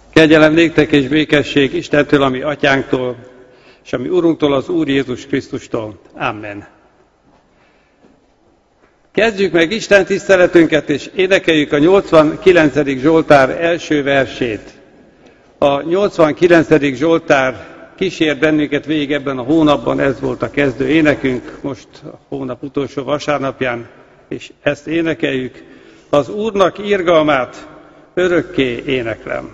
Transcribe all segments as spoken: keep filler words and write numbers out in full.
Kegyelem néktek és békesség Istentől, ami atyánktól, és ami Urunktól, az Úr Jézus Krisztustól. Amen. Kezdjük meg Isten tiszteletünket, és énekeljük a nyolcvankilencedik Zsoltár első versét. A nyolcvankilencedik Zsoltár kísér bennünket végig ebben a hónapban, ez volt a kezdő énekünk, most a hónap utolsó vasárnapján, és ezt énekeljük. Az Úrnak irgalmát örökké éneklem.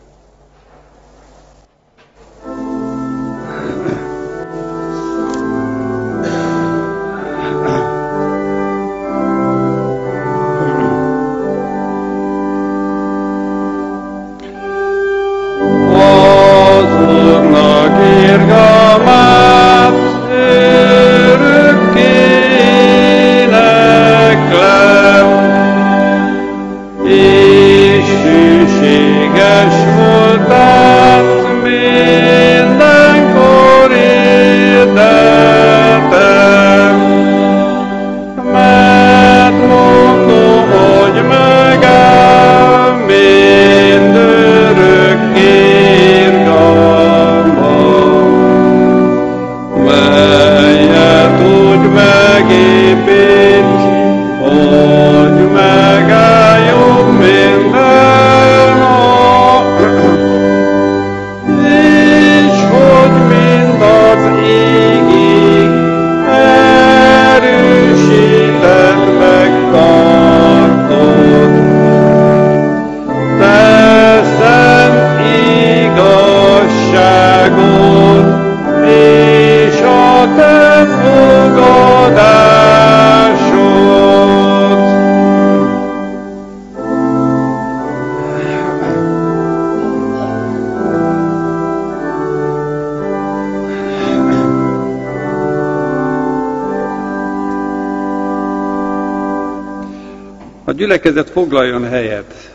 A gyülekezet foglaljon helyet.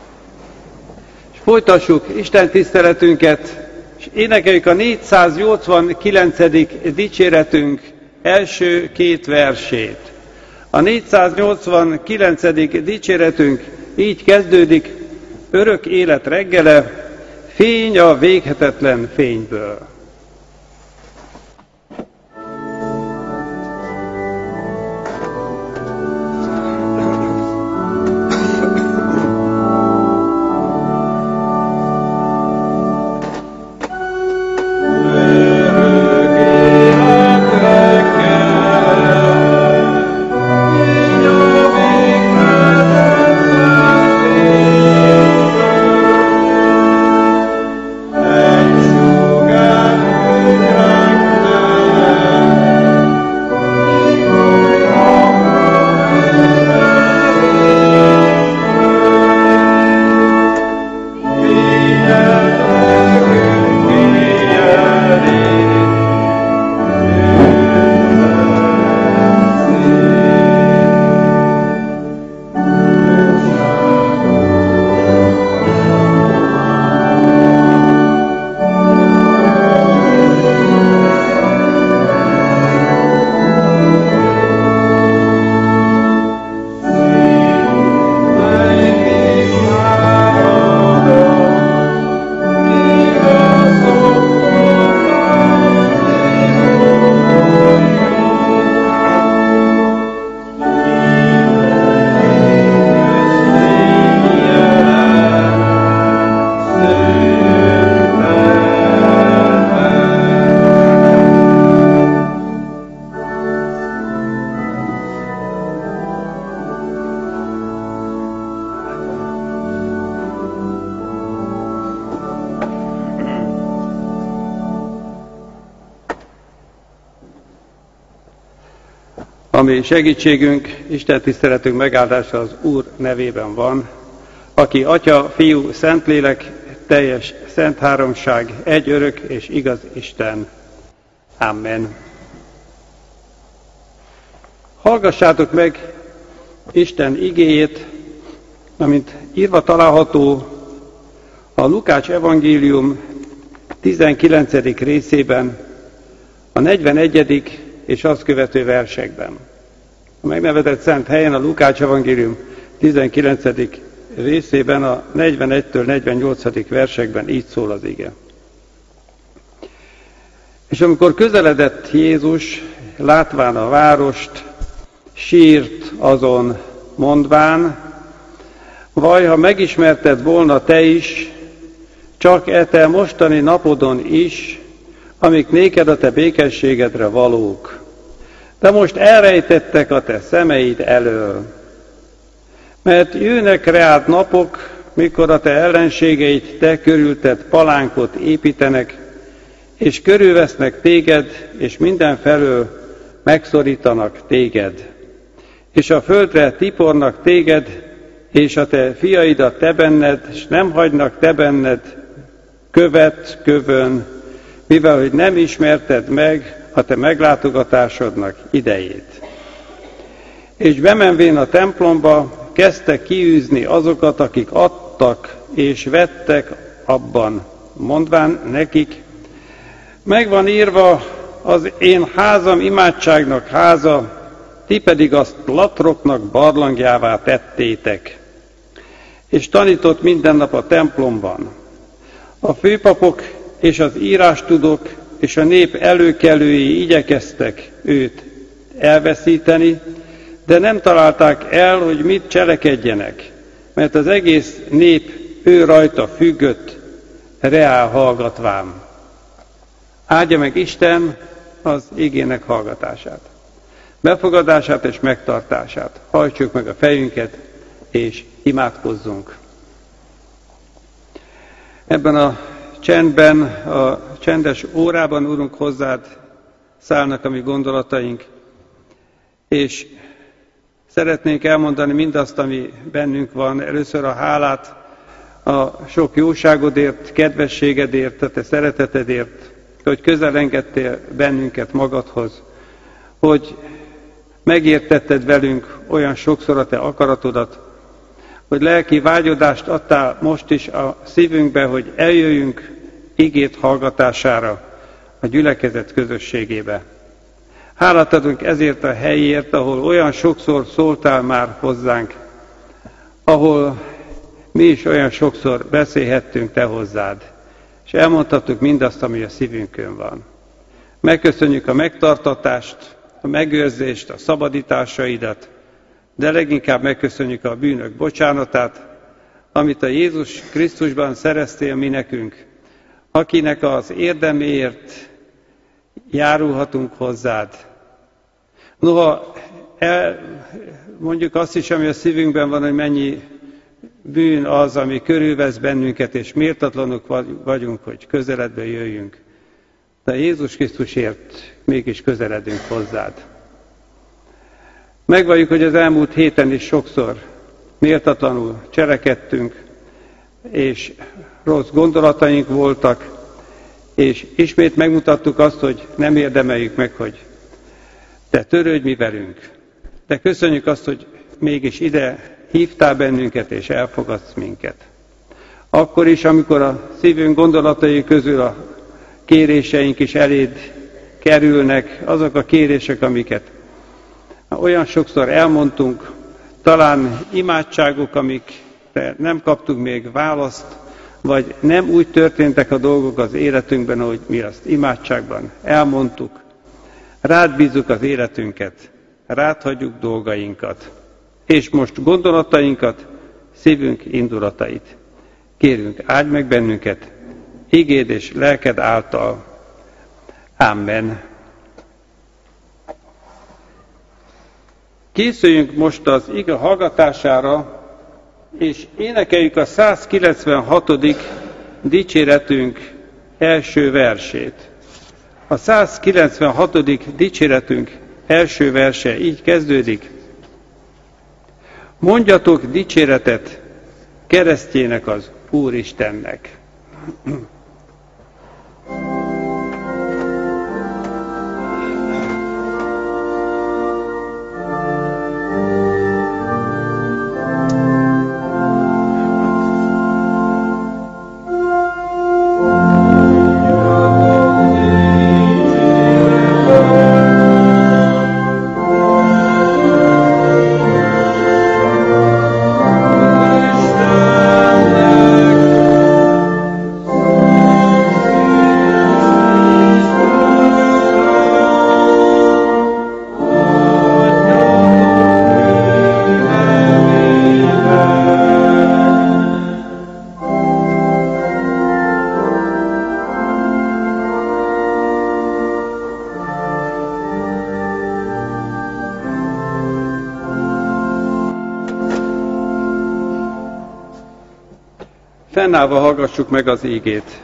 És folytassuk Isten tiszteletünket, és énekeljük a négyszáznyolcvankilencedik dicséretünk első két versét. A négyszáznyolcvankilencedik dicséretünk így kezdődik: örök élet reggele, fény a véghetetlen fényből. Ami segítségünk, Isten tiszteletünk megáldása az Úr nevében van, aki Atya, Fiú, Szentlélek, teljes szent háromság, egy örök és igaz Isten. Amen. Hallgassátok meg Isten igéjét, amint írva található a Lukács evangélium tizenkilencedik részében, a negyvenegyedik és azt követő versekben. A megnevezett szent helyen a Lukács evangélium tizenkilencedik részében, a negyvenegytől negyvennyolcadik versekben így szól az ige. És amikor közeledett Jézus, látván a várost, sírt azon, mondván, vaj, ha megismerted volna te is, csak e te mostani napodon is, amik néked a te békességedre valók. De most elrejtettek a te szemeid elől. Mert jönnek reád napok, mikor a te ellenségeid te körülted palánkot építenek, és körülvesznek téged, és mindenfelől megszorítanak téged. És a földre tipornak téged, és a te fiaidat te benned, és nem hagynak te benned követ kövön, mivel hogy nem ismerted meg a te meglátogatásodnak idejét. És bemenvén a templomba, kezdtek kiűzni azokat, akik adtak és vettek abban, mondván nekik, megvan írva, az én házam imádságnak háza, ti pedig azt latroknak barlangjává tettétek. És tanított minden nap a templomban. A főpapok és az írástudók és a nép előkelői igyekeztek őt elveszíteni, de nem találták el, hogy mit cselekedjenek, mert az egész nép ő rajta függött, reál hallgatván. Áldja meg Isten az igének hallgatását, befogadását és megtartását. Hajtsuk meg a fejünket, és imádkozzunk. Ebben a csendben, a csendes órában, Urunk, hozzád szállnak a mi gondolataink, és szeretnénk elmondani mindazt, ami bennünk van. Először a hálát a sok jóságodért, kedvességedért, a te szeretetedért, hogy közel engedtél bennünket magadhoz, hogy megértetted velünk olyan sokszor a te akaratodat, hogy lelki vágyodást adtál most is a szívünkbe, hogy eljöjjünk igét hallgatására a gyülekezet közösségébe. Hálát adunk ezért a helyért, ahol olyan sokszor szóltál már hozzánk, ahol mi is olyan sokszor beszélhettünk te hozzád, és elmondhattuk mindazt, ami a szívünkön van. Megköszönjük a megtartatást, a megőrzést, a szabadításaidat, de leginkább megköszönjük a bűnök bocsánatát, amit a Jézus Krisztusban szereztél mi nekünk, akinek az érdeméért járulhatunk hozzád. Noha el, mondjuk azt is, ami a szívünkben van, hogy mennyi bűn az, ami körülvesz bennünket, és méltatlanok vagyunk, hogy közeledbe jöjjünk. De Jézus Krisztusért mégis közeledünk hozzád. Megvalljuk, hogy az elmúlt héten is sokszor méltatlanul cselekedtünk, és rossz gondolataink voltak, és ismét megmutattuk azt, hogy nem érdemeljük meg, hogy te törődj mi velünk. De köszönjük azt, hogy mégis ide hívtál bennünket, és elfogadsz minket. Akkor is, amikor a szívünk gondolatai közül a kéréseink is eléd kerülnek, azok a kérések, amiket olyan sokszor elmondtunk, talán imádságok, amikre nem kaptunk még választ, vagy nem úgy történtek a dolgok az életünkben, ahogy mi azt imádságban elmondtuk. Rád bízzuk az életünket, rád hagyjuk dolgainkat, és most gondolatainkat, szívünk indulatait. Kérünk, áldj meg bennünket, igéd és lelked által. Amen. Készüljünk most az ige hallgatására, és énekeljük a százkilencvenhatodik dicséretünk első versét. A százkilencvenhatodik dicséretünk első verse így kezdődik. Mondjatok dicséretet keresztjének az Úristennek. Isten Fennállva hallgassuk meg az ígét.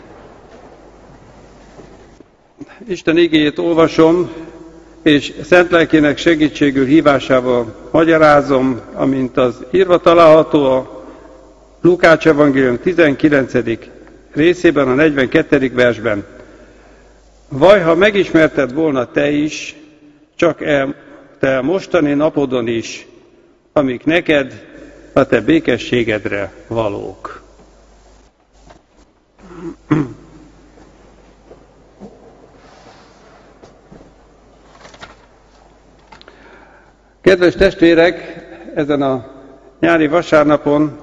Isten igéjét olvasom, és szent lelkének segítségül hívásával magyarázom, amint az írva található a Lukács evangélium tizenkilencedik részében, a negyvenkettedik versben. Vaj, ha megismerted volna te is, csak el, te mostani napodon is, amik neked a te békességedre valók. Kedves testvérek, ezen a nyári vasárnapon,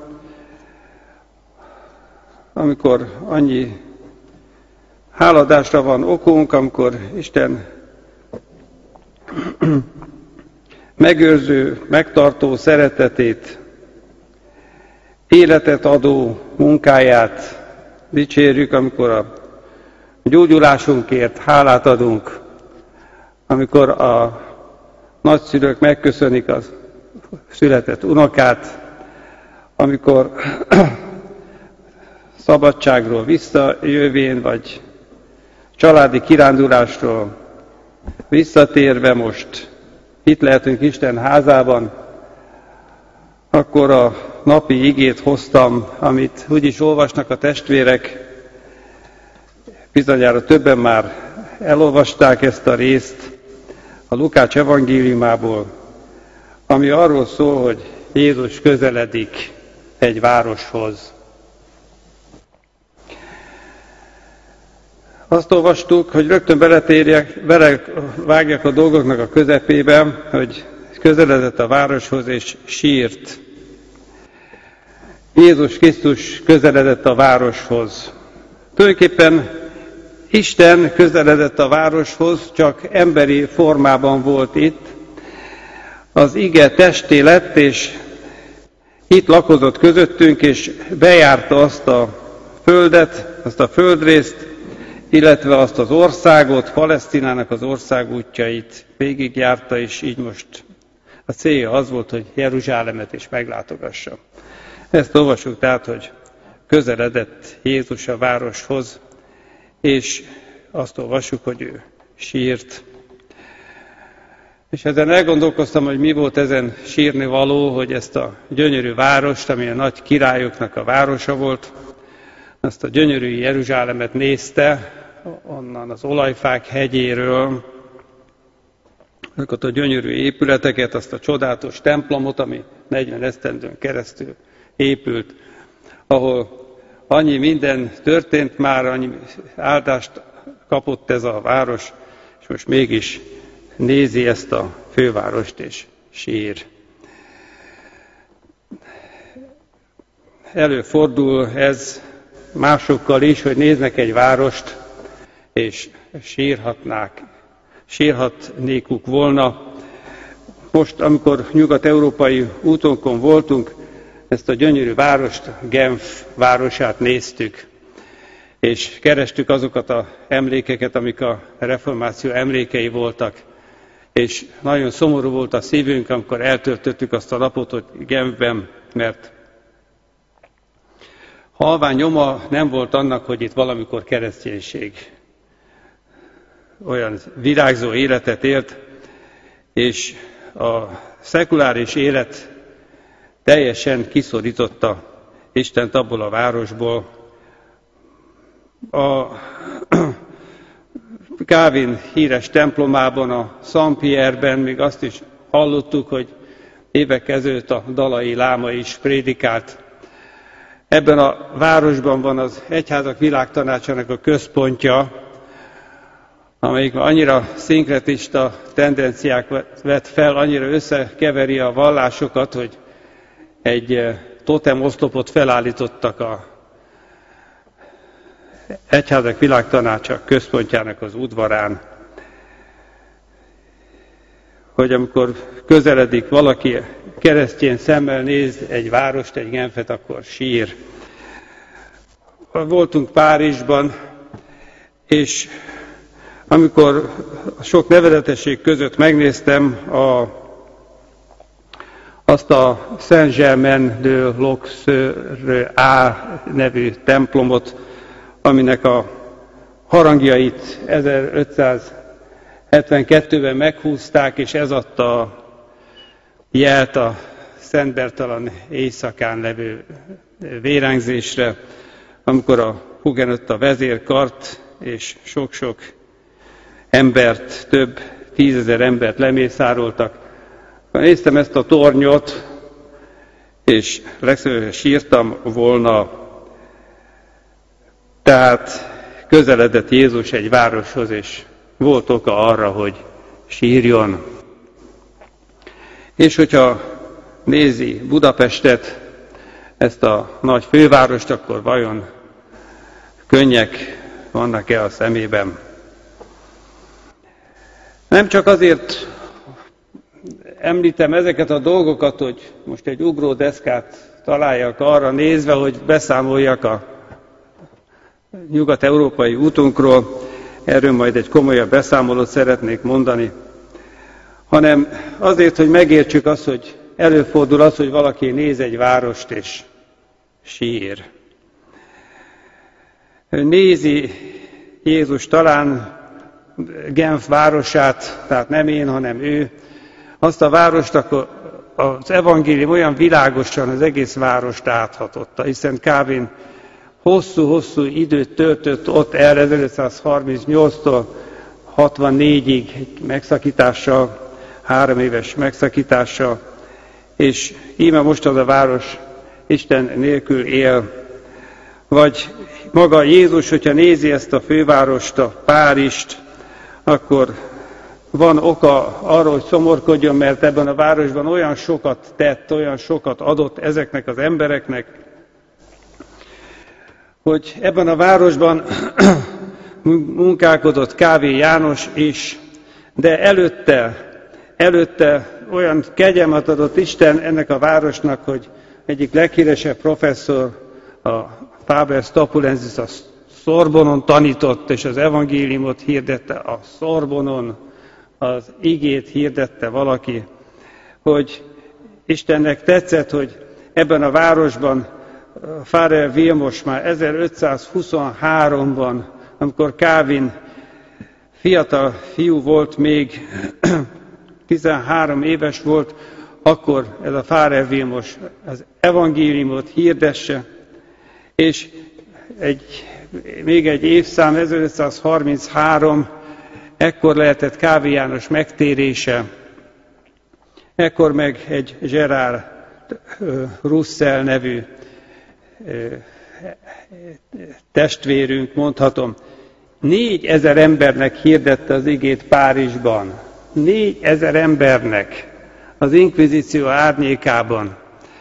amikor annyi háladásra van okunk, amikor Isten megőrző, megtartó szeretetét, életet adó munkáját dicsérjük, amikor a gyógyulásunkért hálát adunk, amikor a nagyszülők megköszönik az született unokát, amikor szabadságról visszajövén, vagy családi kirándulásról visszatérve most itt lehetünk Isten házában, akkor a napi igét hoztam, amit úgyis olvasnak a testvérek, bizonyára többen már elolvasták ezt a részt a Lukács evangéliumából, ami arról szól, hogy Jézus közeledik egy városhoz. Azt olvastuk, hogy rögtön beletérjek, belevágjak a dolgoknak a közepébe, hogy közeledett a városhoz és sírt. Jézus Krisztus közeledett a városhoz. Tulajdonképpen Isten közeledett a városhoz, csak emberi formában volt itt. Az ige testé lett, és itt lakozott közöttünk, és bejárta azt a földet, azt a földrészt, illetve azt az országot, Palesztinának az országútjait végigjárta, és így most a célja az volt, hogy Jeruzsálemet is meglátogassa. Ezt olvasjuk tehát, hogy közeledett Jézus a városhoz, és azt olvassuk, hogy ő sírt. És ezen elgondolkoztam, hogy mi volt ezen sírni való, hogy ezt a gyönyörű várost, ami a nagy királyoknak a városa volt, azt a gyönyörű Jeruzsálemet nézte, onnan az olajfák hegyéről, azokat a gyönyörű épületeket, azt a csodálatos templomot, ami negyven esztendőn keresztül épült, ahol annyi minden történt már, annyi áldást kapott ez a város, és most mégis nézi ezt a fővárost, és sír. Előfordul ez másokkal is, hogy néznek egy várost, és sírhatnák, sírhatnékuk volna. Most, amikor nyugat-európai útonkon voltunk, ezt a gyönyörű várost, Genf városát néztük, és kerestük azokat az emlékeket, amik a reformáció emlékei voltak, és nagyon szomorú volt a szívünk, amikor eltöltöttük azt a napot, hogy Genfben, mert halvány nyoma nem volt annak, hogy itt valamikor kereszténység olyan virágzó életet élt, és a szekuláris élet teljesen kiszorította Istent abból a városból. A Calvin híres templomában, a Saint-Pierre-ben még azt is hallottuk, hogy évek ezelőtt a Dalai Láma is prédikált. Ebben a városban van az Egyházak Világtanácsának a központja, amelyik annyira szinkretista tendenciák vett fel, annyira összekeveri a vallásokat, hogy egy totemoszlopot felállítottak a Egyházak Világtanácsa központjának az udvarán, hogy amikor közeledik valaki, keresztény szemmel néz egy várost, egy Genfet, akkor sír. Voltunk Párizsban, és amikor a sok nevezetesség között megnéztem a, azt a Saint-Germain-de-l'Auxerrois nevű templomot, aminek a harangjait ezerötszázhetvenkettőben meghúzták, és ez adta a jelt a Szent Bertalan éjszakán levő vérengzésre, amikor a hugenotta vezérkart és sok-sok embert, több tízezer embert lemészároltak. Néztem ezt a tornyot, és legszívesebben sírtam volna. Tehát közeledett Jézus egy városhoz, és volt oka arra, hogy sírjon. És hogyha nézi Budapestet, ezt a nagy fővárost, akkor vajon könnyek vannak-e a szemében? Nem csak azért említem ezeket a dolgokat, hogy most egy ugródeszkát találjak arra nézve, hogy beszámoljak a nyugat-európai útunkról, erről majd egy komolyabb beszámolót szeretnék mondani, hanem azért, hogy megértsük azt, hogy előfordul az, hogy valaki néz egy várost és sír. Nézi Jézus talán Genf városát, tehát nem én, hanem ő, azt a várost, akkor az evangélium olyan világosan az egész várost áthatotta, hiszen Calvin hosszú-hosszú időt töltött ott el ezerötszázharmincnyolctól hatvannégyig egy megszakítással, három éves megszakítással, és íme most az a város Isten nélkül él. Vagy maga Jézus, hogyha nézi ezt a fővárost, a Párizst, akkor van oka arra, hogy szomorkodjon, mert ebben a városban olyan sokat tett, olyan sokat adott ezeknek az embereknek, hogy ebben a városban munkálkodott Kávé János is, de előtte, előtte olyan kegyelmet adott Isten ennek a városnak, hogy egyik leghíresebb professzor, a Faber Stapulensis a Szorbonon tanított, és az evangéliumot hirdette a Szorbonon, az igét hirdette valaki, hogy Istennek tetszett, hogy ebben a városban Farel Vilmos már ezerötszázhuszonháromban, amikor Calvin fiatal fiú volt még, tizenhárom éves volt, akkor ez a Farel Vilmos az evangéliumot hirdesse, és egy, még egy évszám, ezerötszázharminchárom, ekkor lehetett Kávé János megtérése, ekkor meg egy Gerard Russell nevű testvérünk, mondhatom, négyezer embernek hirdette az igét Párizsban. Négyezer embernek az inkvizíció árnyékában.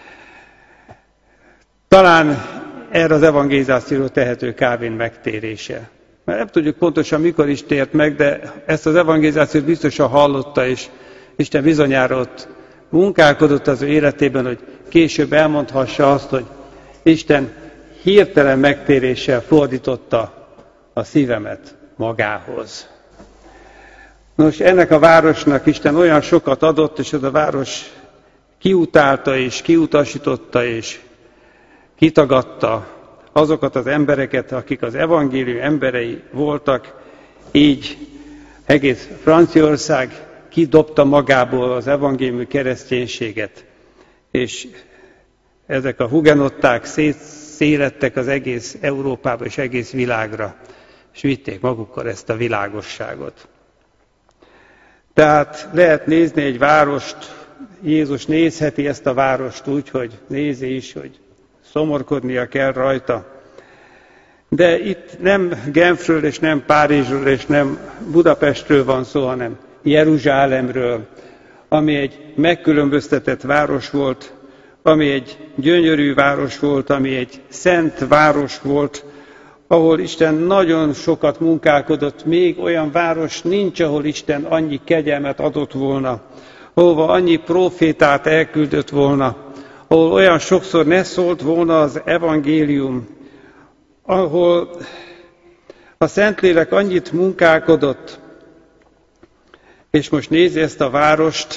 Talán erre az evangelizációra tehető Calvin megtérése. Mert nem tudjuk pontosan, mikor is tért meg, de ezt az evangelizációt biztosan hallotta, és Isten bizonyára ott munkálkodott az ő életében, hogy később elmondhassa azt, hogy Isten hirtelen megtéréssel fordította a szívemet magához. Nos, ennek a városnak Isten olyan sokat adott, és ez a város kiutálta és kiutasította és kitagadta azokat az embereket, akik az evangélium emberei voltak, így egész Franciaország kidobta magából az evangéliumi kereszténységet, és ezek a hugenották szétszélettek az egész Európába és egész világra, és vitték magukkal ezt a világosságot. Tehát lehet nézni egy várost, Jézus nézheti ezt a várost úgy, hogy nézi is, hogy szomorkodnia kell rajta. De itt nem Genfről, és nem Párizsról, és nem Budapestről van szó, hanem Jeruzsálemről, ami egy megkülönböztetett város volt, ami egy gyönyörű város volt, ami egy szent város volt, ahol Isten nagyon sokat munkálkodott, még olyan város nincs, ahol Isten annyi kegyelmet adott volna, ahova annyi profétát elküldött volna, ahol olyan sokszor ne szólt volna az evangélium, ahol a Szentlélek annyit munkálkodott, és most nézi ezt a várost,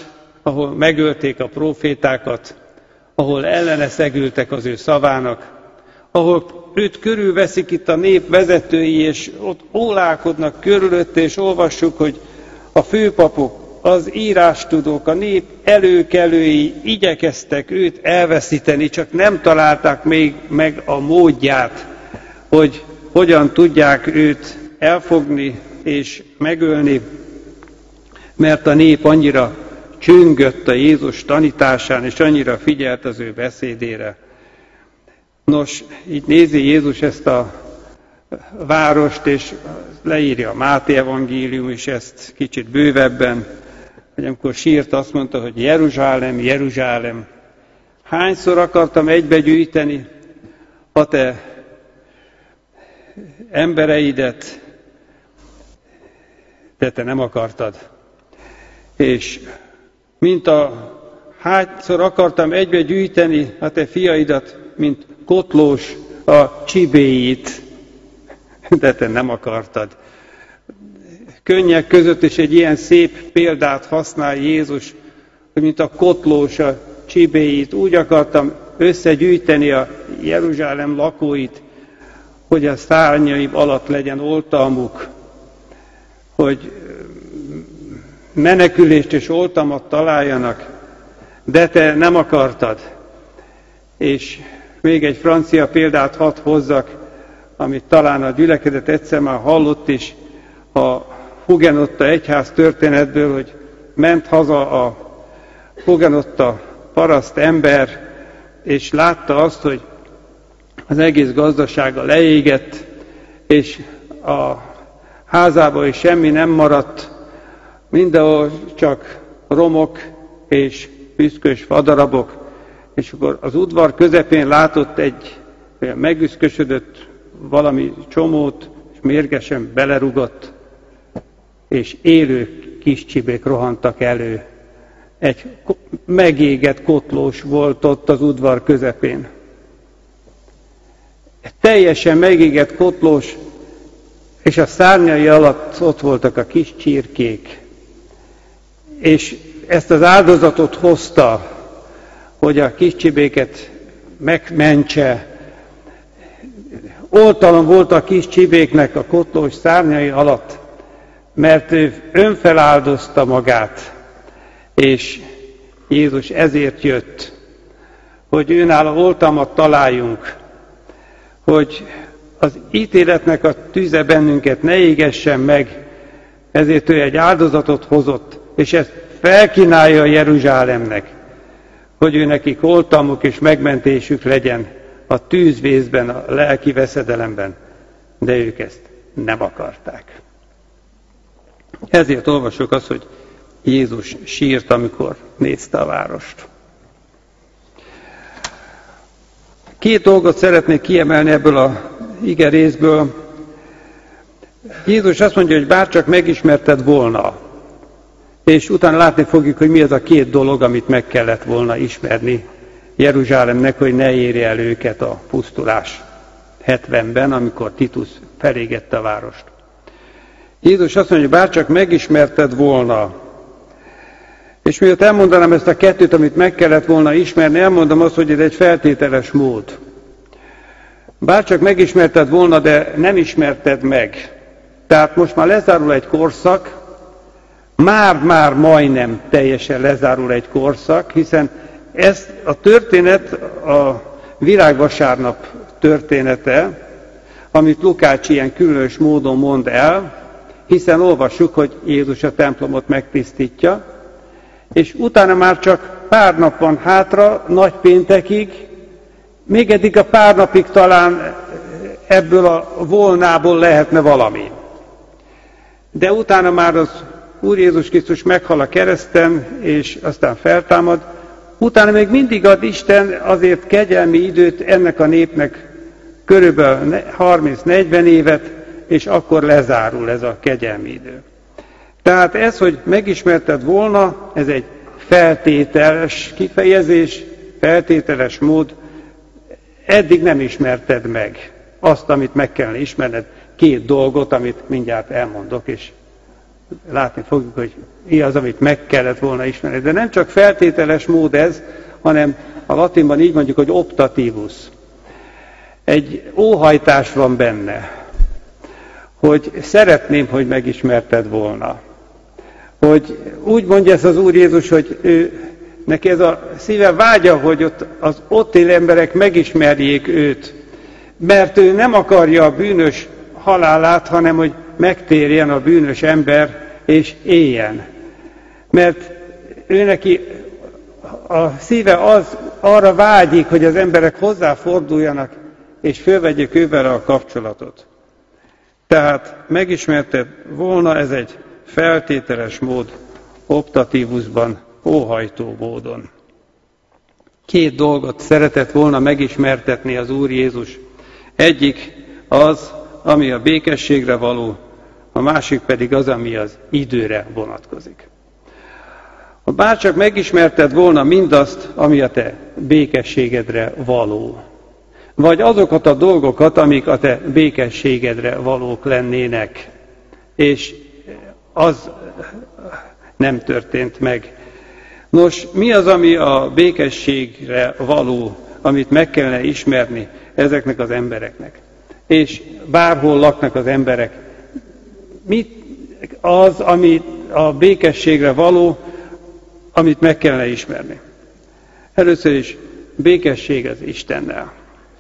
ahol megölték a prófétákat, ahol ellene szegültek az ő szavának, ahol őt körülveszik itt a nép vezetői, és ott ólálkodnak körülötte, és olvassuk, hogy a főpapok, az írástudók, a nép előkelői igyekeztek őt elveszíteni, csak nem találták még meg a módját, hogy hogyan tudják őt elfogni és megölni, mert a nép annyira csüngött a Jézus tanításán, és annyira figyelt az ő beszédére. Nos, így nézi Jézus ezt a várost, és leírja a Máté evangélium is ezt kicsit bővebben, hogy amikor sírt, azt mondta, hogy Jeruzsálem, Jeruzsálem, hányszor akartam egybegyűjteni a te embereidet, de te nem akartad. És mint a hányszor akartam egybe gyűjteni a te fiaidat, mint kotlós a csibéit, de te nem akartad. Könnyek között is egy ilyen szép példát használ Jézus, hogy mint a kotlós a csibéit, úgy akartam összegyűjteni a Jeruzsálem lakóit, hogy a szárnyaim alatt legyen oltalmuk, hogy menekülést és oltalmat találjanak, de te nem akartad. És még egy francia példát hadd hozzak, amit talán a gyülekezet egyszer már hallott is, a hugenotta egyház történetből, hogy ment haza a hugenotta paraszt ember, és látta azt, hogy az egész gazdasága leégett, és a házában is semmi nem maradt, mindenhol csak romok és üszkös fadarabok, és akkor az udvar közepén látott egy olyan megüszkösödött valami csomót, és mérgesen belerugott, és élő kis csibék rohantak elő. Egy megégett kotlós volt ott az udvar közepén. Egy teljesen megégett kotlós, és a szárnyai alatt ott voltak a kis csirkék. És ezt az áldozatot hozta, hogy a kis csibéket megmentse. Oltalom volt a kis csibéknek a kotlós szárnyai alatt, mert ő önfeláldozta magát, és Jézus ezért jött, hogy őnála oltalmat találjunk, hogy az ítéletnek a tüze bennünket ne égessen meg, ezért ő egy áldozatot hozott, és ezt felkínálja a Jeruzsálemnek, hogy ő nekik oltalmuk és megmentésük legyen a tűzvészben, a lelki veszedelemben, de ők ezt nem akarták. Ezért olvasok azt, hogy Jézus sírt, amikor nézte a várost. Két dolgot szeretnék kiemelni ebből a ige részből. Jézus azt mondja, hogy bárcsak megismerted volna, és utána látni fogjuk, hogy mi az a két dolog, amit meg kellett volna ismerni Jeruzsálemnek, hogy ne érje el őket a pusztulás hetvenben, amikor Titus felégette a várost. Jézus azt mondja, hogy bárcsak megismerted volna, és miatt elmondanám ezt a kettőt, amit meg kellett volna ismerni, elmondom azt, hogy ez egy feltételes mód. Bárcsak megismerted volna, de nem ismerted meg. Tehát most már lezárul egy korszak, már-már majdnem teljesen lezárul egy korszak, hiszen ez a történet a virágvasárnap története, amit Lukács ilyen különös módon mond el, hiszen olvassuk, hogy Jézus a templomot megtisztítja, és utána már csak pár nap van hátra, nagypéntekig, még eddig a pár napig talán ebből a volnából lehetne valami. De utána már az Úr Jézus Krisztus meghal a kereszten, és aztán feltámad. Utána még mindig ad Isten azért kegyelmi időt ennek a népnek, körülbelül harminc-negyven évet, és akkor lezárul ez a kegyelmi idő. Tehát ez, hogy megismerted volna, ez egy feltételes kifejezés, feltételes mód, eddig nem ismerted meg azt, amit meg kellene ismerned, két dolgot, amit mindjárt elmondok, és látni fogjuk, hogy mi az, amit meg kellett volna ismerni. De nem csak feltételes mód ez, hanem a latinban így mondjuk, hogy optatívus. Egy óhajtás van benne, hogy szeretném, hogy megismerted volna. Hogy úgy mondja ez az Úr Jézus, hogy ő, neki ez a szíve vágya, hogy ott, az ott élő emberek megismerjék őt. Mert ő nem akarja a bűnös halálát, hanem hogy megtérjen a bűnös ember, és éljen. Mert ő neki a szíve az, arra vágyik, hogy az emberek hozzáforduljanak, és fölvegyék ővele a kapcsolatot. Tehát megismerted volna, ez egy feltételes mód, optatívusban, óhajtó módon. Két dolgot szeretett volna megismertetni az Úr Jézus. Egyik az, ami a békességre való, a másik pedig az, ami az időre vonatkozik. Ha bárcsak megismerted volna mindazt, ami a te békességedre való, vagy azokat a dolgokat, amik a te békességedre valók lennének, és az nem történt meg. Nos, mi az, ami a békességre való, amit meg kellene ismerni ezeknek az embereknek? És bárhol laknak az emberek. Mit az, ami a békességre való, amit meg kellene ismerni? Először is békesség az Istennel.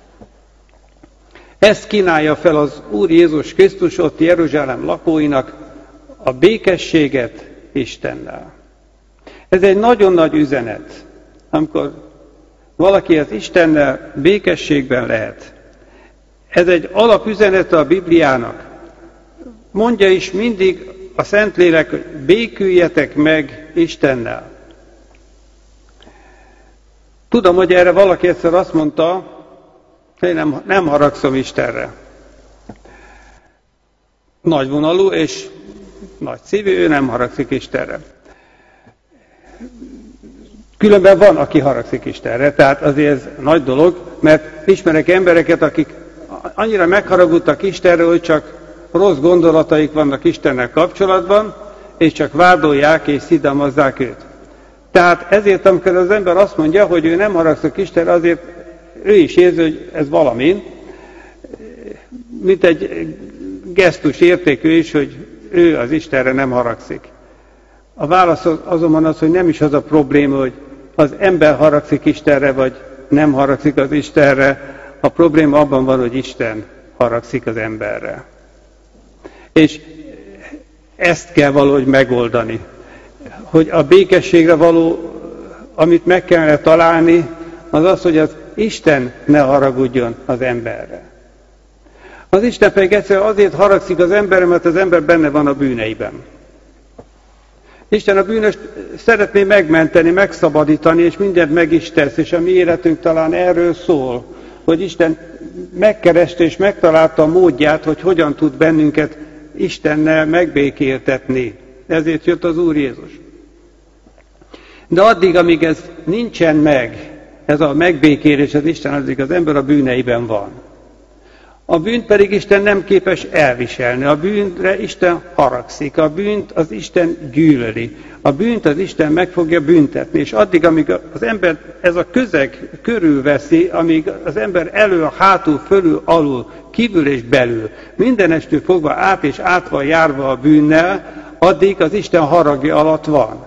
Ezt kínálja fel az Úr Jézus Krisztus ott Jeruzsálem lakóinak, a békességet Istennel. Ez egy nagyon nagy üzenet, amikor valaki az Istennel békességben lehet. Ez egy alapüzenete a Bibliának. Mondja is mindig a Szentlélek, hogy béküljetek meg Istennel. Tudom, hogy erre valaki egyszer azt mondta, hogy én nem, nem haragszom Istenre. Nagyvonalú és nagy szívű, ő nem haragszik Istenre. Különben van, aki haragszik Istenre, tehát azért ez nagy dolog, mert ismerek embereket, akik annyira megharagudtak Istenre, hogy csak rossz gondolataik vannak Istennel kapcsolatban, és csak vádolják és szidalmazzák őt. Tehát ezért, amikor az ember azt mondja, hogy ő nem haragszik Istenre, azért ő is érzi, hogy ez valami, mint egy gesztus értékű is, hogy ő az Istenre nem haragszik. A válasz azonban az, hogy nem is az a probléma, hogy az ember haragszik Istenre, vagy nem haragszik az Istenre. A probléma abban van, hogy Isten haragszik az emberre. És ezt kell valahogy megoldani. Hogy a békességre való, amit meg kellene találni, az az, hogy az Isten ne haragudjon az emberre. Az Isten pedig egyszerűen azért haragszik az emberre, mert az ember benne van a bűneiben. Isten a bűnöst szeretné megmenteni, megszabadítani, és mindent meg is tesz, és a mi életünk talán erről szól, hogy Isten megkereste és megtalálta a módját, hogy hogyan tud bennünket Istennel megbékéltetni. Ezért jött az Úr Jézus. De addig, amíg ez nincsen meg, ez a megbékélés az Isten, addig az ember a bűneiben van. A bűnt pedig Isten nem képes elviselni. A bűnre Isten haragszik. A bűnt az Isten gyűlöli. A bűnt az Isten meg fogja büntetni. És addig, amíg az ember ez a közeg körülveszi, amíg az ember elől, hátul, fölül, alul, kívül és belül, mindenestől fogva át és át van járva a bűnnel, addig az Isten haragja alatt van.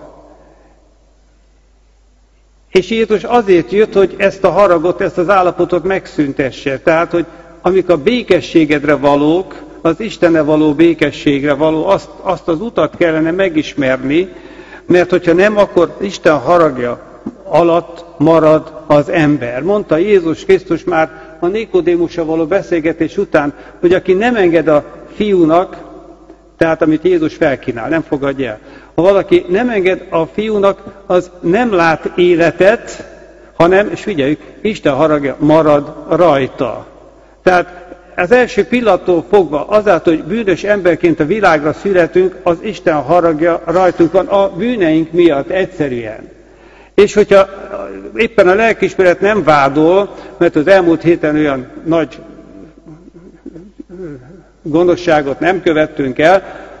És Jézus azért jött, hogy ezt a haragot, ezt az állapotot megszüntesse. Tehát, hogy amik a békességedre valók, az Istenne való békességre való, azt, azt az utat kellene megismerni, mert hogyha nem, akkor Isten haragja alatt marad az ember. Mondta Jézus Krisztus már a Nikodémussal való beszélgetés után, hogy aki nem enged a fiúnak, tehát amit Jézus felkínál, nem fogadja el. Ha valaki nem enged a fiúnak, az nem lát életet, hanem, és figyeljük, Isten haragja marad rajta. Tehát az első pillanattól fogva, azáltal, hogy bűnös emberként a világra születünk, az Isten haragja rajtunk van a bűneink miatt egyszerűen. És hogyha éppen a lelkiismeret nem vádol, mert az elmúlt héten olyan nagy gonoszságot nem követtünk el,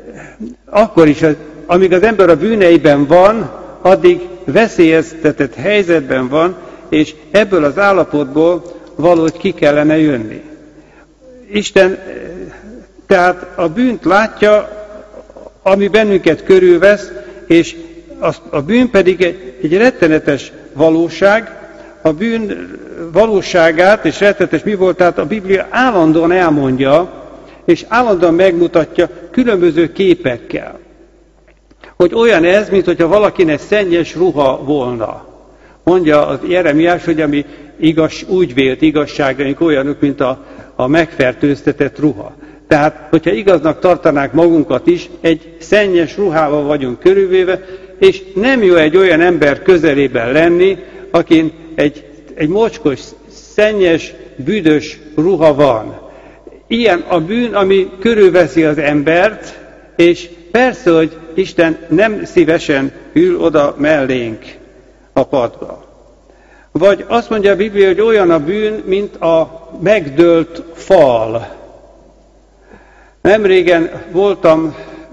akkor is, amíg az ember a bűneiben van, addig veszélyeztetett helyzetben van, és ebből az állapotból valahogy ki kellene jönni. Isten tehát a bűnt látja, ami bennünket körülvesz, és a bűn pedig egy, egy rettenetes valóság. A bűn valóságát és rettenetes mi volt, tehát a Biblia állandóan elmondja, és állandóan megmutatja különböző képekkel, hogy olyan ez, mint hogyha valakinek szennyes ruha volna. Mondja az Jeremiás, hogy ami igaz, úgy vélt igazságaink olyanok, mint a, a megfertőztetett ruha. Tehát, hogyha igaznak tartanák magunkat is, egy szennyes ruhával vagyunk körülvéve, és nem jó egy olyan ember közelében lenni, akin egy, egy mocskos, szennyes, büdös ruha van. Ilyen a bűn, ami körülveszi az embert, és persze, hogy Isten nem szívesen ül oda mellénk a padba. Vagy azt mondja a Biblia, hogy olyan a bűn, mint a megdőlt fal. Nemrégen voltam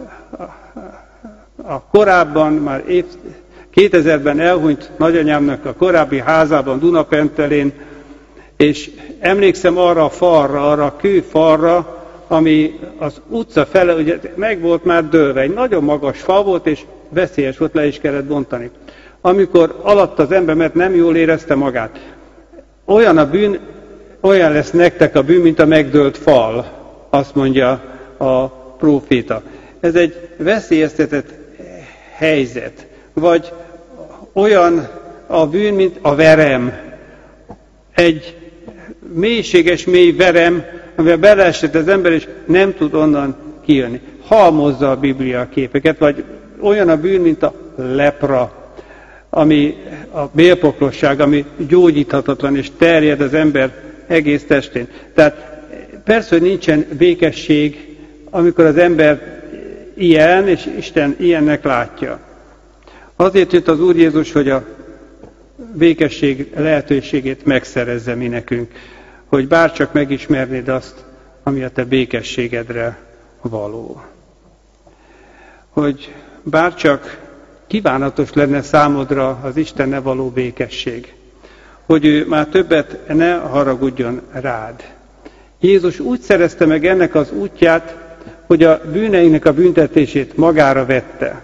a korábban, már év, kétezerben elhunyt nagyanyámnak a korábbi házában, Dunapentelén, és emlékszem arra a falra, arra a kőfalra, ami az utca fele, ugye meg volt már dőlve. Egy nagyon magas fal volt, és veszélyes volt, le is kellett bontani. Amikor alatt az ember, mert nem jól érezte magát. Olyan a bűn, olyan lesz nektek a bűn, mint a megdőlt fal, azt mondja a próféta. Ez egy veszélyeztetett helyzet. Vagy olyan a bűn, mint a verem. Egy mélységes, mély verem, amivel beleesett az ember, és nem tud onnan kijönni. Halmozza a Biblia a képeket, vagy olyan a bűn, mint a lepra, ami a bélpoklosság, ami gyógyíthatatlan, és terjed az ember egész testén. Tehát persze, hogy nincsen békesség, amikor az ember ilyen, és Isten ilyennek látja. Azért jött az Úr Jézus, hogy a békesség lehetőségét megszerezze mi nekünk, hogy bárcsak megismernéd azt, ami a te békességedre való. Hogy bárcsak kívánatos lenne számodra az Istenne való békesség. Hogy ő már többet ne haragudjon rád. Jézus úgy szerezte meg ennek az útját, hogy a bűneinek a büntetését magára vette.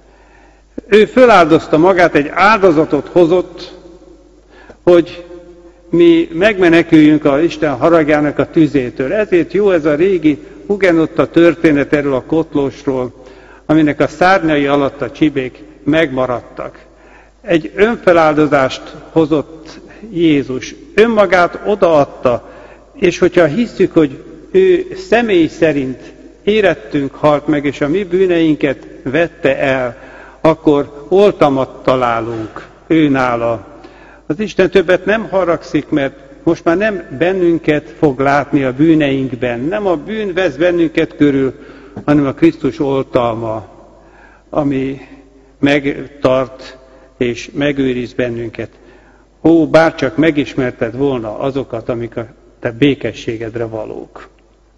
Ő föláldozta magát, egy áldozatot hozott, hogy mi megmeneküljünk az Isten haragjának a tüzétől. Ezért jó ez a régi hugenotta történet erről a kotlósról, aminek a szárnyai alatt a csibék megmaradtak. Egy önfeláldozást hozott Jézus. Önmagát odaadta, és hogyha hisszük, hogy ő személy szerint érettünk halt meg, és a mi bűneinket vette el, akkor oltalmat találunk őnála. Az Isten többet nem haragszik, mert most már nem bennünket fog látni a bűneinkben. Nem a bűn vesz bennünket körül, hanem a Krisztus oltalma, ami megtart és megőriz bennünket. Ó, bárcsak megismerted volna azokat, amik a te békességedre valók.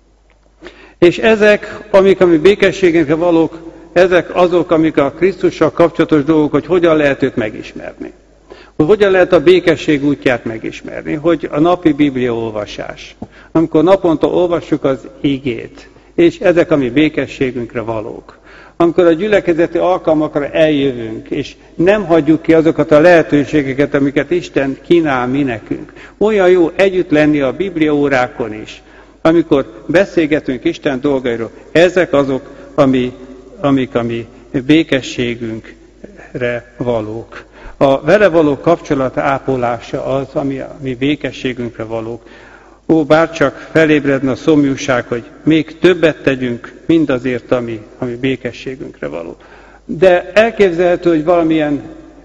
És ezek, amik a mi békességünkre valók, ezek azok, amik a Krisztussal kapcsolatos dolgok, hogy hogyan lehet őt megismerni. Hogy hogyan lehet a békesség útját megismerni, hogy a napi bibliaolvasás. Amikor naponta olvassuk az igét, és ezek a mi békességünkre valók. Amikor a gyülekezeti alkalmakra eljövünk, és nem hagyjuk ki azokat a lehetőségeket, amiket Isten kínál mi nekünk. Olyan jó együtt lenni a bibliaórákon is, amikor beszélgetünk Isten dolgairól. Ezek azok, ami, amik a mi békességünkre valók. A vele való kapcsolat ápolása az, ami a mi békességünkre valók. Ó, bárcsak felébredne a szomjúság, hogy még többet tegyünk mindazért, ami, ami békességünkre való. De elképzelhető, hogy valamilyen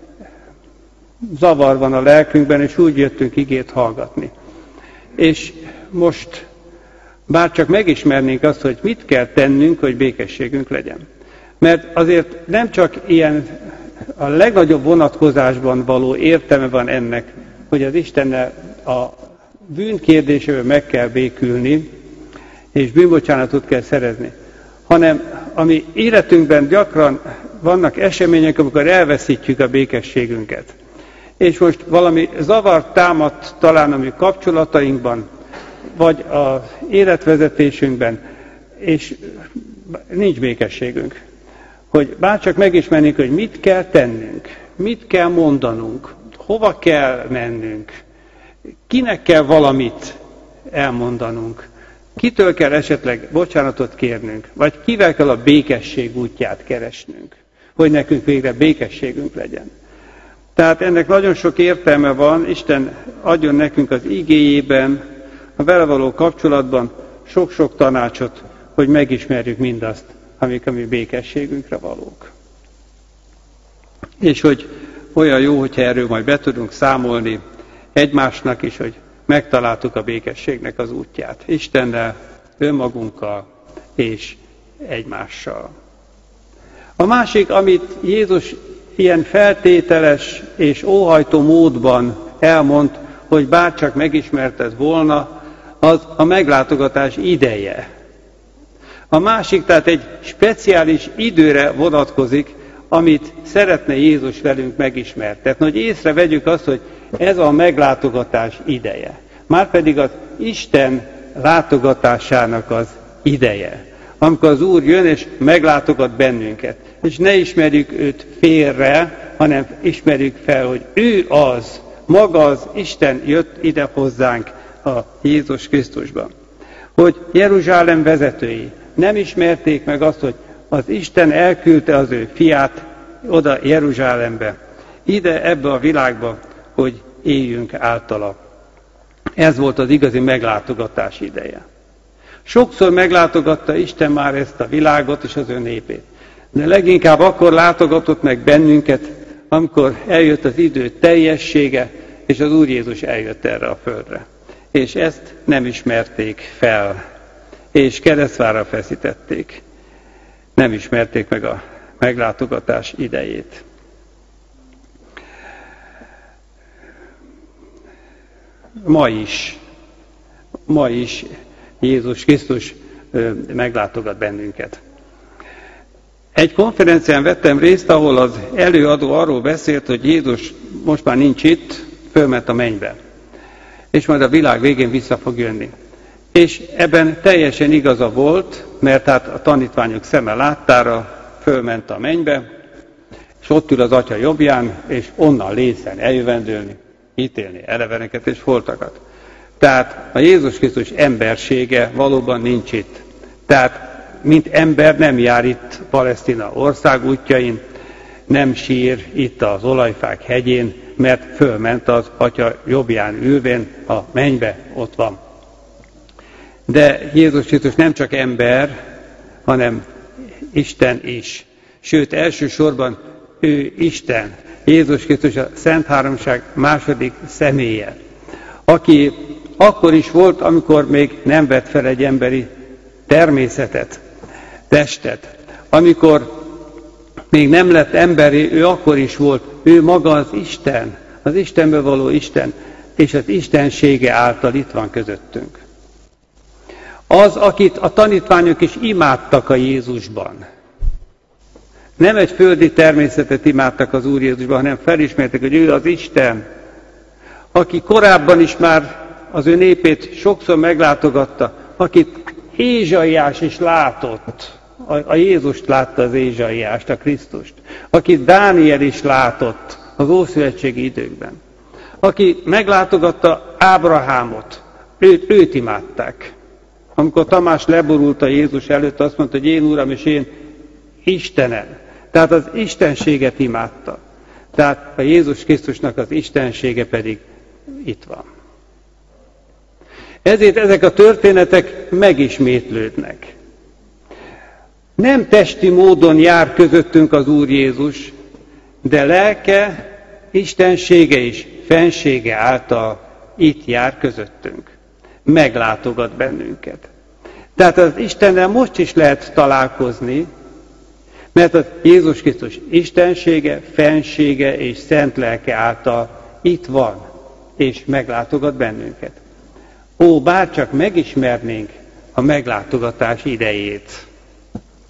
zavar van a lelkünkben, és úgy jöttünk igét hallgatni. És most bárcsak megismernénk azt, hogy mit kell tennünk, hogy békességünk legyen. Mert azért nem csak ilyen a legnagyobb vonatkozásban való értelme van ennek, hogy az Istennel a bűn kérdésével meg kell békülni, és bűnbocsánatot kell szerezni, hanem ami életünkben gyakran vannak események, amikor elveszítjük a békességünket. És most valami zavar támadt talán a mi kapcsolatainkban, vagy az életvezetésünkben, és nincs békességünk. Hogy bárcsak megismernénk, hogy mit kell tennünk, mit kell mondanunk, hova kell mennünk, kinek kell valamit elmondanunk, kitől kell esetleg bocsánatot kérnünk, vagy kivel kell a békesség útját keresnünk, hogy nekünk végre békességünk legyen. Tehát ennek nagyon sok értelme van, Isten adjon nekünk az igéjében, a vele való kapcsolatban sok-sok tanácsot, hogy megismerjük mindazt, amik a mi békességünkre valók. És hogy olyan jó, hogyha erről majd be tudunk számolni egymásnak is, hogy megtaláltuk a békességnek az útját. Istennel, önmagunkkal és egymással. A másik, amit Jézus ilyen feltételes és óhajtó módban elmond, hogy bárcsak megismerted volna, az a meglátogatás ideje. A másik, tehát egy speciális időre vonatkozik, amit szeretne Jézus velünk megismertetni, hogy észrevegyük azt, hogy ez a meglátogatás ideje. Márpedig az Isten látogatásának az ideje. Amikor az Úr jön és meglátogat bennünket. És ne ismerjük őt félre, hanem ismerjük fel, hogy ő az, maga az Isten jött ide hozzánk a Jézus Krisztusban. Hogy Jeruzsálem vezetői nem ismerték meg azt, hogy az Isten elküldte az ő fiát oda Jeruzsálembe, ide ebbe a világba, hogy éljünk általa. Ez volt az igazi meglátogatás ideje. Sokszor meglátogatta Isten már ezt a világot és az ő népét. De leginkább akkor látogatott meg bennünket, amikor eljött az idő teljessége, és az Úr Jézus eljött erre a földre. És ezt nem ismerték fel, és keresztvára feszítették. Nem ismerték meg a meglátogatás idejét. Ma is, ma is Jézus Krisztus meglátogat bennünket. Egy konferencián vettem részt, ahol az előadó arról beszélt, hogy Jézus most már nincs itt, fölment a mennybe. És majd a világ végén vissza fog jönni. És ebben teljesen igaza volt, mert hát a tanítványok szeme láttára fölment a mennybe, és ott ül az Atya jobbján, és onnan lészen eljövendőlni, ítélni eleveneket és holtakat. Tehát a Jézus Krisztus embersége valóban nincs itt. Tehát mint ember nem jár itt Palesztina országútjain, nem sír itt az olajfák hegyén, mert fölment az Atya jobbján ülvén a mennybe, ott van. De Jézus Krisztus nem csak ember, hanem Isten is. Sőt, elsősorban ő Isten. Jézus Krisztus a Szent Háromság második személye, aki akkor is volt, amikor még nem vett fel egy emberi természetet, testet. Amikor még nem lett emberi, ő akkor is volt. Ő maga az Isten, az Istenből való Isten, és az istensége által itt van közöttünk. Az, akit a tanítványok is imádtak a Jézusban. Nem egy földi természetet imádtak az Úr Jézusban, hanem felismertek, hogy ő az Isten, aki korábban is már az ő népét sokszor meglátogatta, akit Ézsaiás is látott. A Jézust látta az Ézsaiást, a Krisztust. Akit Dániel is látott az ószövetségi időkben. Aki meglátogatta Ábrahámot, őt, őt imádták. Amikor Tamás leborult a Jézus előtt, azt mondta, hogy én Uram és én Istenem. Tehát az istenséget imádta. Tehát a Jézus Krisztusnak az istensége pedig itt van. Ezért ezek a történetek megismétlődnek. Nem testi módon jár közöttünk az Úr Jézus, de lelke, istensége és fensége által itt jár közöttünk. Meglátogat bennünket. Tehát az Istennel most is lehet találkozni, mert az Jézus Krisztus istensége, fensége és szent lelke által itt van, és meglátogat bennünket. Ó, bárcsak megismernénk a meglátogatás idejét.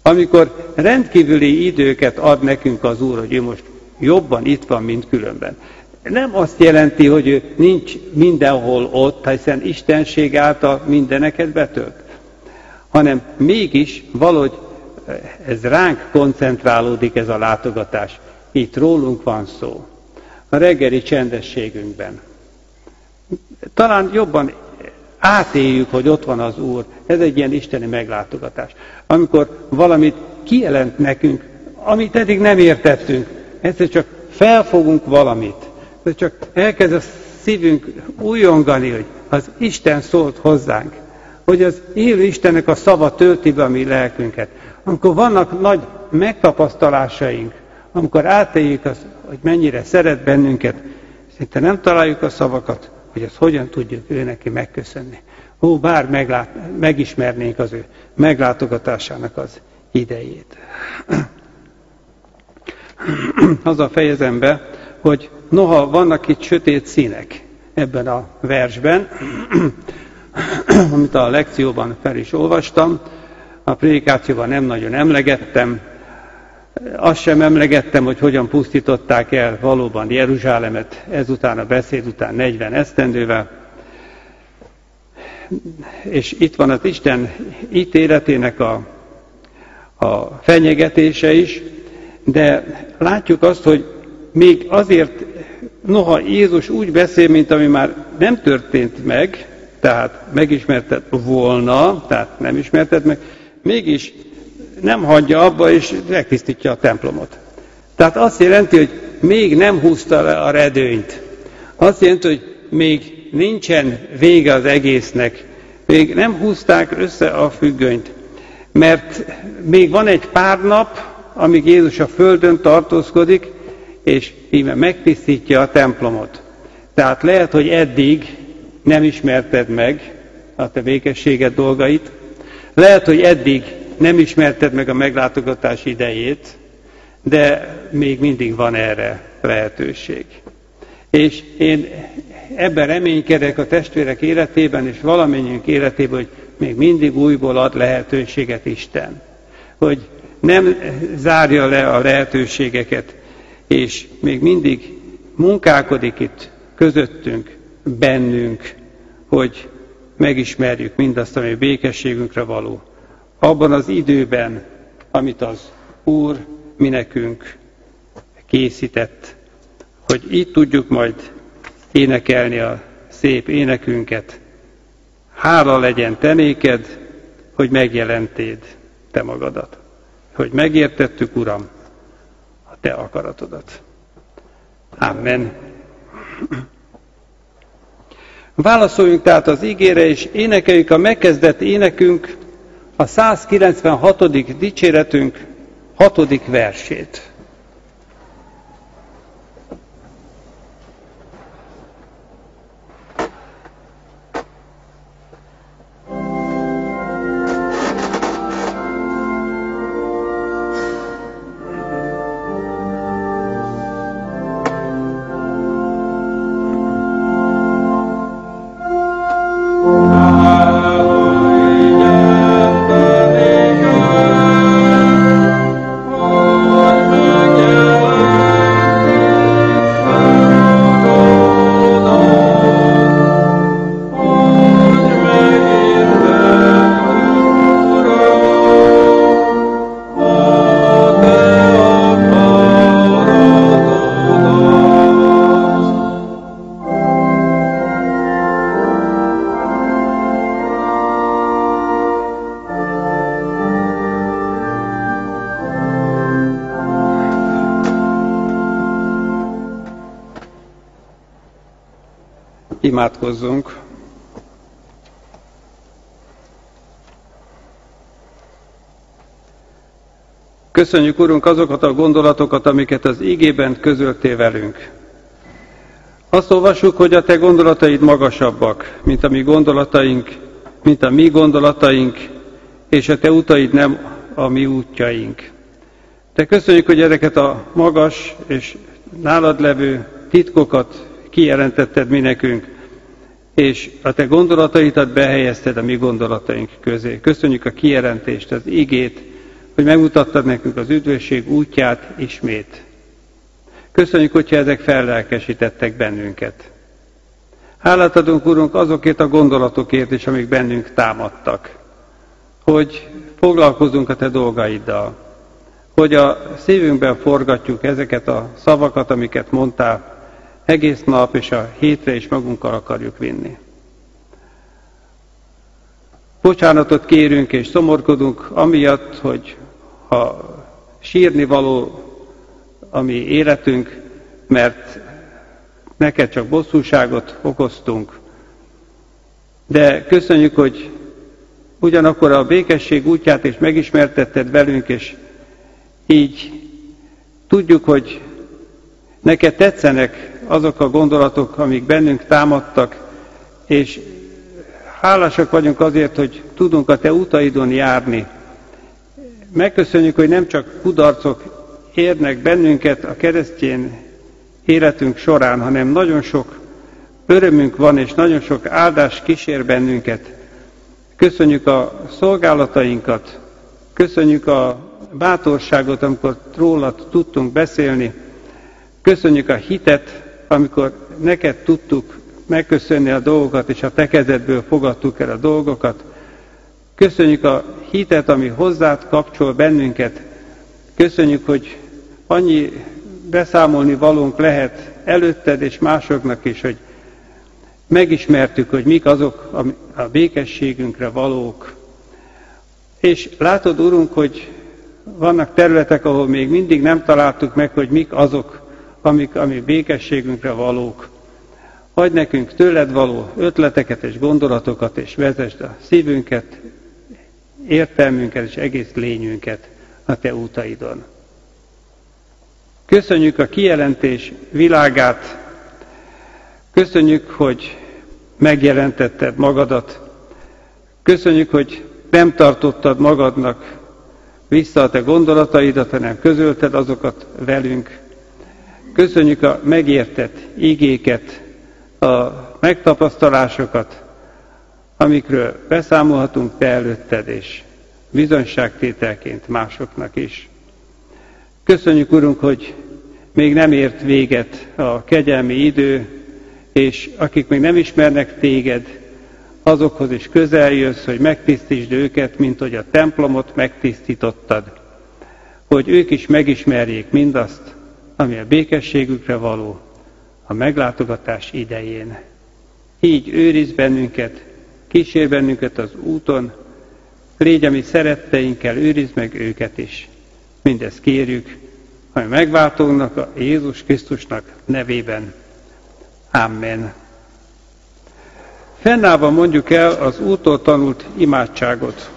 amikor rendkívüli időket ad nekünk az Úr, hogy ő most jobban itt van, mint különben. Nem azt jelenti, hogy ő nincs mindenhol ott, hiszen Istenség által mindeneket betölt, hanem mégis valahogy ez ránk koncentrálódik ez a látogatás. Itt rólunk van szó. A reggeli csendességünkben. Talán jobban átéljük, hogy ott van az Úr. Ez egy ilyen isteni meglátogatás. Amikor valamit kijelent nekünk, amit eddig nem értettünk, egyszer csak felfogunk valamit. Ez csak elkezd a szívünk újongani, hogy az Isten szólt hozzánk. Hogy az élő Istennek a szava tölti be a mi lelkünket. Amikor vannak nagy megtapasztalásaink, amikor átéljük azt, hogy mennyire szeret bennünket, szinte nem találjuk a szavakat, hogy ezt hogyan tudjuk ő neki megköszönni. Ó, bár meglát, megismernénk az ő meglátogatásának az idejét. Azzal fejezem be, hogy noha vannak itt sötét színek ebben a versben, amit a lekcióban fel is olvastam, a prédikációban nem nagyon emlegettem, azt sem emlegettem, hogy hogyan pusztították el valóban Jeruzsálemet ezután a beszéd után negyven esztendővel. És itt van az Isten ítéletének a, a fenyegetése is, de látjuk azt, hogy még azért, noha Jézus úgy beszél, mint ami már nem történt meg, tehát megismerted volna, tehát nem ismerted meg, mégis nem hagyja abba, és megtisztítja a templomot. Tehát azt jelenti, hogy még nem húzta le a redőnyt. Azt jelenti, hogy még nincsen vége az egésznek. Még nem húzták össze a függönyt. Mert még van egy pár nap, amíg Jézus a földön tartózkodik, és íme megtisztítja a templomot. Tehát lehet, hogy eddig nem ismerted meg a te végességed dolgait. Lehet, hogy eddig nem ismerted meg a meglátogatás idejét, de még mindig van erre lehetőség. És én ebben reménykedek a testvérek életében, és valamennyiünk életében, hogy még mindig újból ad lehetőséget Isten. Hogy nem zárja le a lehetőségeket, és még mindig munkálkodik itt közöttünk, bennünk, hogy megismerjük mindazt, ami békességünkre való. Abban az időben, amit az Úr mi nekünk készített, hogy így tudjuk majd énekelni a szép énekünket. Hála legyen te néked, hogy megjelentéd te magadat. Hogy megértettük, Uram, a te akaratodat. Amen. Válaszoljunk tehát az ígére, és énekeljük a megkezdett énekünk, a százkilencvenhatodik dicséretünk hatodik versét. Imádkozzunk. Köszönjük, Urunk, azokat a gondolatokat, amiket az ígében közöltél velünk. Azt olvassuk, hogy a te gondolataid magasabbak, mint a mi gondolataink, mint a mi gondolataink, és a te utaid nem a mi útjaink. Te köszönjük, hogy ezeket a magas és nálad levő titkokat kijelentetted mi nekünk, és a te gondolataidat behelyezted a mi gondolataink közé. Köszönjük a kijelentést, az igét, hogy megmutattad nekünk az üdvösség útját ismét. Köszönjük, hogyha ezek fellelkesítettek bennünket. Hálát adunk, Urunk, azokért a gondolatokért is, amik bennünk támadtak. Hogy foglalkozunk a Te dolgaiddal. Hogy a szívünkben forgatjuk ezeket a szavakat, amiket mondtál, egész nap és a hétre is magunkkal akarjuk vinni. Bocsánatot kérünk és szomorkodunk amiatt, hogy ha sírni való a mi életünk, mert neked csak bosszúságot okoztunk. De köszönjük, hogy ugyanakkor a békesség útját is megismertetted velünk, és így tudjuk, hogy neked tetszenek azok a gondolatok, amik bennünk támadtak, és hálásak vagyunk azért, hogy tudunk a Te utaidon járni. Megköszönjük, hogy nem csak kudarcok érnek bennünket a keresztény életünk során, hanem nagyon sok örömünk van, és nagyon sok áldás kísér bennünket. Köszönjük a szolgálatainkat, köszönjük a bátorságot, amikor rólad tudtunk beszélni, köszönjük a hitet, amikor neked tudtuk megköszönni a dolgokat, és a te kezedből fogadtuk el a dolgokat. Köszönjük a hitet, ami hozzád kapcsol bennünket. Köszönjük, hogy annyi beszámolni valónk lehet előtted és másoknak is, hogy megismertük, hogy mik azok a békességünkre valók. És látod, Urunk, hogy vannak területek, ahol még mindig nem találtuk meg, hogy mik azok, amik a mi békességünkre valók. Adj nekünk tőled való ötleteket és gondolatokat, és vezesd a szívünket, értelmünket és egész lényünket a te útaidon. Köszönjük a kijelentés világát, köszönjük, hogy megjelentetted magadat, köszönjük, hogy nem tartottad magadnak vissza a te gondolataidat, hanem közölted azokat velünk. Köszönjük a megértett igéket, a megtapasztalásokat, amikről beszámolhatunk te előtted, és bizonyságtételként másoknak is. Köszönjük, Urunk, hogy még nem ért véget a kegyelmi idő, és akik még nem ismernek téged, azokhoz is közel jössz, hogy megtisztítsd őket, mint hogy a templomot megtisztítottad, hogy ők is megismerjék mindazt, ami a békességükre való a meglátogatás idején. Így őrizd bennünket, kísérj bennünket az úton, légy a mi szeretteinkkel, őrizd meg őket is. Mindezt kérjük, ami megváltónak, a Jézus Krisztusnak nevében. Amen. Fennállva mondjuk el az úttól tanult imádságot.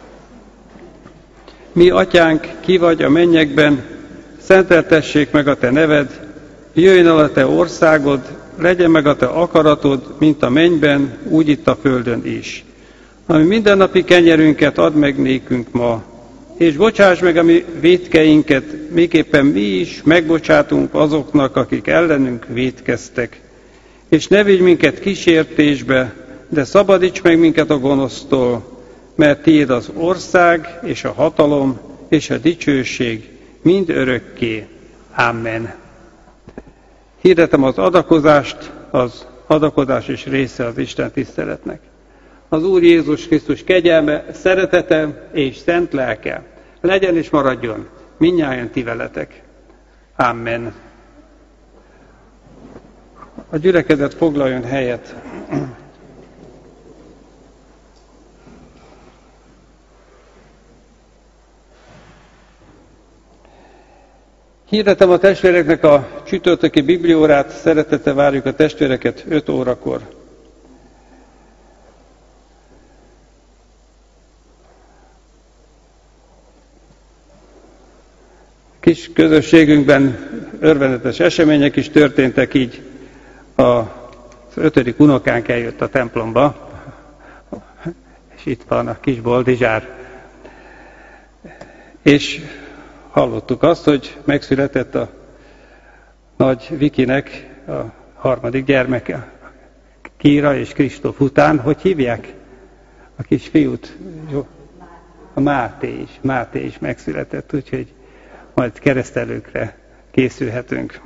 Mi, Atyánk, ki vagy a mennyekben, szenteltessék meg a te neved, jöjjön el a te országod, legyen meg a te akaratod, mint a mennyben, úgy itt a földön is. Ami mindennapi kenyerünket add meg nékünk ma, és bocsáss meg a mi vétkeinket, miképpen mi is megbocsátunk azoknak, akik ellenünk vétkeztek. És ne vigy minket kísértésbe, de szabadíts meg minket a gonosztól, mert tiéd az ország, és a hatalom, és a dicsőség mind örökké. Amen. Hirdetem az adakozást, az adakozás is része az Isten tiszteletnek. Az Úr Jézus Krisztus kegyelme, szeretete és szent lelke legyen és maradjon mindnyájan ti veletek. Amen. A gyülekezet foglaljon helyet. Hirdetem a testvéreknek a csütörtöki bibliórát, szeretettel várjuk a testvéreket öt órakor. Kis közösségünkben örvendetes események is történtek, így az ötödik unokánk eljött a templomba, és itt van a kis Boldizsár. És hallottuk azt, hogy megszületett a nagy Vikinek a harmadik gyermeke, Kíra és Kristóf után. Hogy hívják a kis fiút? Jó. a Máté is, Máté is megszületett, úgyhogy majd keresztelőkre készülhetünk.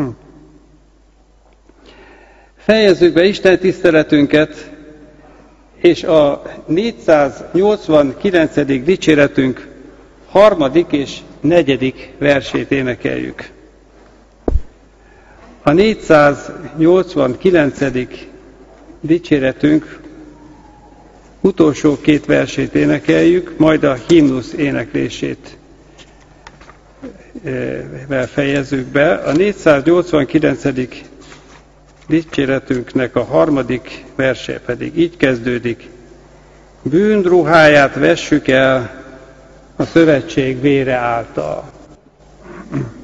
Fejezzük be Isten tiszteletünket, és a négyszáznyolcvankilencedik dicséretünk harmadik és negyedik versét énekeljük. A négyszáznyolcvankilencedik dicséretünk utolsó két versét énekeljük, majd a himnusz éneklését fejezzük be. A négyszáznyolcvankilencedik dicséretünknek a harmadik verse pedig így kezdődik. Bűnruháját vessük el a szövetség vére által.